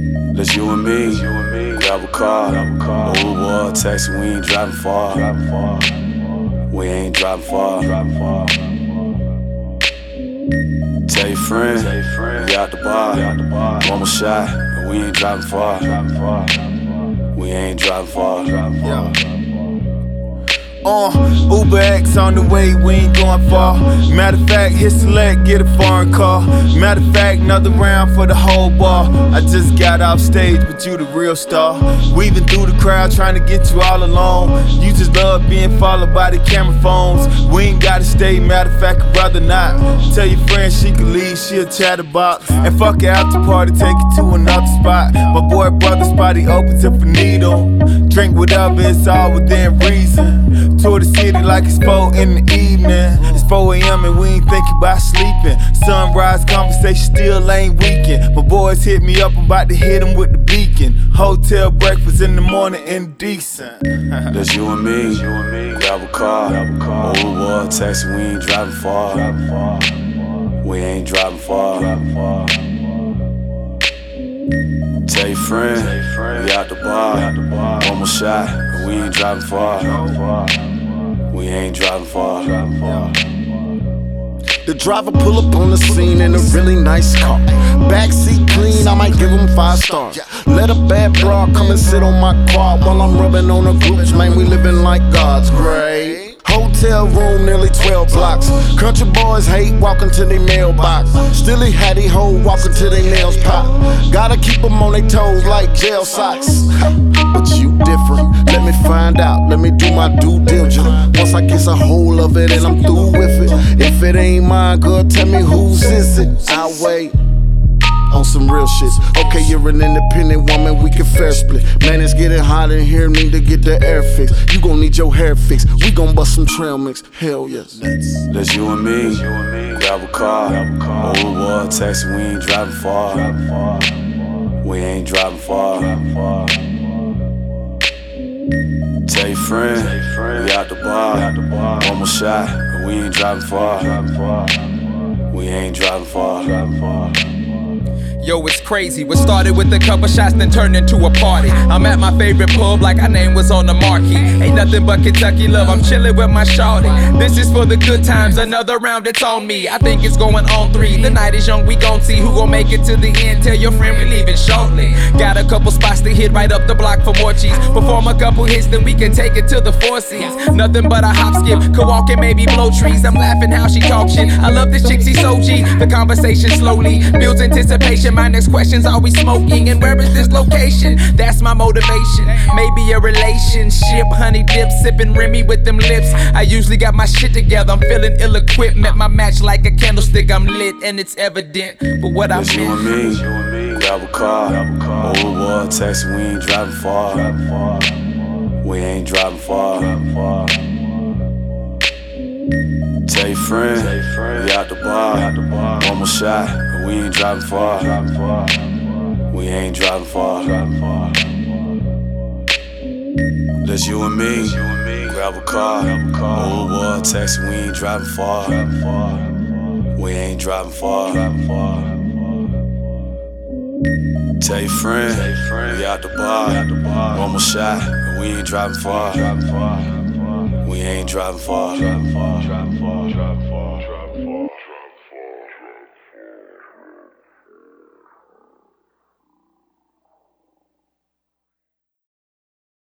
Just you and me. Grab a car, Uber, taxi, we ain't driving far. We ain't driving far. Tell your friend, we out the bar. One more shot, and we ain't driving far. We ain't driving far. Uber X on the way, we ain't going far. Matter of fact, hit select, get a foreign car. Matter of fact, another round for the whole bar. I just got off stage, but you the real star. Weaving through the crowd, trying to get you all alone. You just love being followed by the camera phones. We ain't gotta stay, matter of fact, I'd rather not. Tell your friend she can leave, she a chatterbox. And fuck it, after party, take it to another spot. My boy brother Spotty opens up a needle. Drink whatever, it's all within reason. Tour the city like it's 4 in the evening. It's 4 a.m. and we ain't thinking about sleeping. Sunrise conversation still ain't weekend. My boys hit me up, I'm about to hit them with the beacon. Hotel breakfast in the morning, indecent. That's you and me. Grab a car, Uber, taxi, we ain't driving far. We ain't driving far. Tell your friend, we out the bar. One more shot, and we ain't driving far. We ain't driving far. The driver pull up on the scene in a really nice car. Backseat clean, I might give him 5 stars. Let a bad broad come and sit on my quad while I'm rubbing on the groups. Man, we living like God's great. Hotel room, nearly 12 blocks. Country boys hate walking to their mailbox. Still he had he hoe walking to their nails pop. Gotta keep them on their toes like jail socks. But you different, let me find out, let me do my due diligence. Once I get a hold of it and I'm through with it. If it ain't mine, girl, tell me whose is it. I'll wait. On some real shit. Okay, you're an independent woman, we can fair split. Man, it's getting hot in here, need to get the air fixed. You gon' need your hair fixed, we gon' bust some trail mix. Hell yes. That's you and me. Grab a car, Uber, taxi, we ain't driving far. We ain't driving far. Tell your friend, we out the bar. One more shot, and we ain't driving far. We ain't driving far. Yo, it's crazy. What started with a couple shots, then turned into a party. I'm at my favorite pub, like our name was on the marquee. Ain't nothing but Kentucky love, I'm chillin' with my shawty. This is for the good times, another round, it's on me. I think it's going on 3. The night is young, we gon' see who gon' make it to the end. Tell your friend we leaving shortly. Got a couple spots to hit right up the block for more cheese. Perform a couple hits, then we can take it to the 4 Cs. Nothing but a hop skip, could walk and maybe blow trees. I'm laughing how she talk shit. I love this chick, she's so G. The conversation slowly builds anticipation. My next question's, are we smoking and where is this location? That's my motivation. Maybe a relationship. Honey dip, sipping Remy with them lips. I usually got my shit together. I'm feeling ill-equipped. Met my match like a candlestick. I'm lit and it's evident. But what I meant. You and me. Grab a car, Uber, taxi, we ain't driving far. We ain't driving far. Tell your friend, we out the bar. One more shot, and we ain't driving far. We ain't driving far. That's you and me. Grab a car, Uber, taxi, we ain't driving far. We ain't driving far. Tell your friend, we out the bar. One more shot, and we ain't driving far. We ain't driving far.